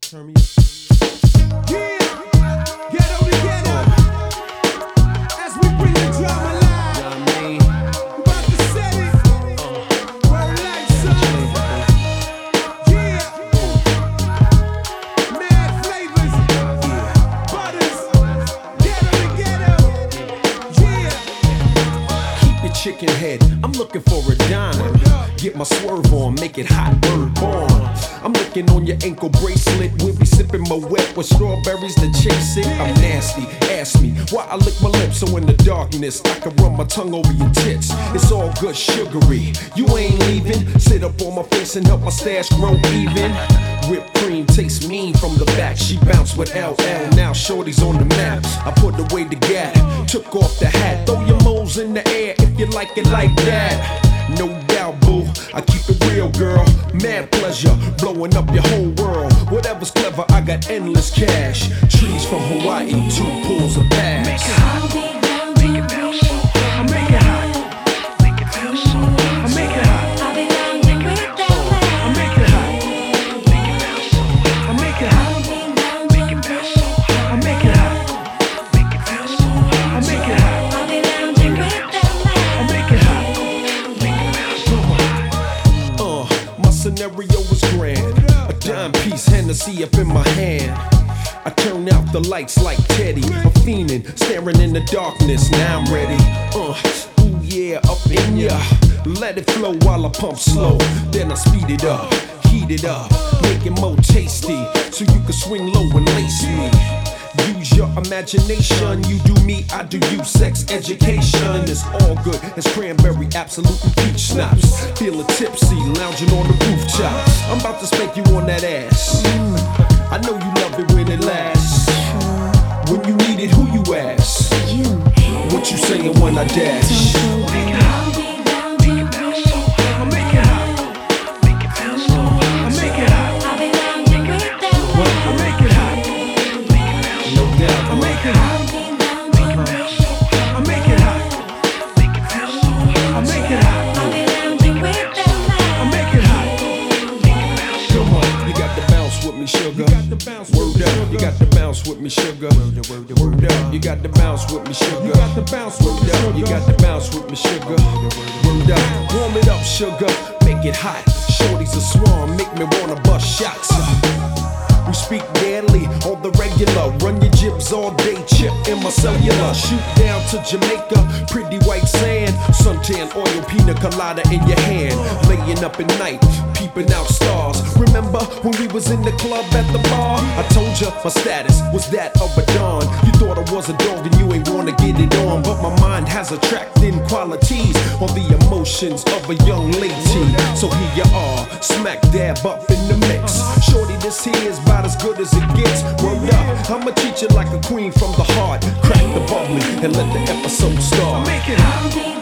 As we bring the drama live, you know what I mean? About to set it. Word like son. Yeah. Mad flavors. Butters. Ghetto. Yeah. Keep your chicken head, I'm looking for a dime. Get my swerve on, make it hot, word born. I'm looking on your ankle bracelet. We'll be sipping my wet with strawberries to chase it. I'm nasty, ask me why I lick my lips so in the darkness I can run my tongue over your tits. It's all good sugary, you ain't leaving. Sit up on my face and help my stash grow even. Whipped cream tastes mean from the back. She bounced with LL, now shorty's on the map. I put away the gat, took off the hat. Throw your moles in the air if you like it like that. No doubt, boo, I keep it real, girl. Mad pleasure, blowing up your whole world. Whatever's clever, I got endless cash. Trees from Hawaii, 2 pools of bass. Make it hot, make it bounce. I make it hot, make it bounce. I make it hot, I make it hot, make it bounce. I make it hot, make it bounce. I make it hot, make it bounce. I make it hot, I make it hot. My scenario was grand. A dime piece, Hennessy up in my hand. I turn out the lights like Teddy. I'm fiending, staring in the darkness. Now I'm ready. Ooh yeah, up in ya. Let it flow while I pump slow. Then I speed it up, heat it up, make it more tasty, so you can swing low and lace me. Use your imagination, you do me, I do you. Sex education is all good as cranberry, absolute and peach schnapps. Feeling tipsy, lounging on the rooftop. I'm about to spank you on that ass. I know you love it when it lasts. When you need it, who you ask? What you saying when I dash? Make it hot, make it bounce. I make it hot, make it bounce. I make it hot, I make it hot. No doubt, I make it hot, make it bounce. I make it hot, make it bounce. I make it hot, I make it hot, make it bounce. come on, you got to bounce with me, sugar. Word up, you got to bounce with me, sugar. Word up, you got to bounce with me, sugar. You got to bounce with me, Word up, you got to bounce with me, sugar. Word up, warm it up, sugar. Make it hot. Shorty's a swarm, make me wanna bust shots. We speak daily on the regular. Run your jibs all day, chip in my cellular. Shoot down to Jamaica, pretty white sand. Suntan oil, pina colada in your hand. Laying up at night, peeping out stars. Remember when we was in the club at the bar? I told you my status was that of a don. You thought I was a dog and you ain't wanna get it on, but my mind has attracting qualities on the emotions of a young lady. So here you are, smack dab up in the mix. Shorty, this here is about as good as it gets. Word up, I'ma treat you like a queen from the heart. Crack the bubbly and let the episode start. Make it hot.